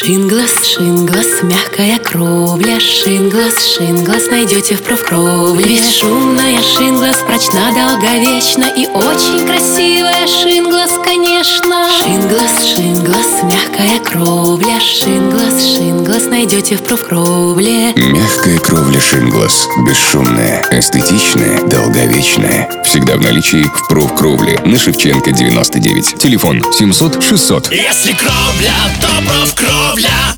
Шинглас, Шинглас, мягкая кровля. Шинглас, Шинглас, найдете в профкровле. Бесшумная Шинглас, прочна, долговечна и очень красивая Шинглас, конечно. Шинглас, Шинглас, мягкая кровля. Шинглас, Шинглас, найдете в профкровле. Мягкая кровля Шинглас. Бесшумная, эстетичная, долговечная. Всегда в наличии в профкровле на Шевченко 99. Телефон 700 600. Если кровля, то профкровля.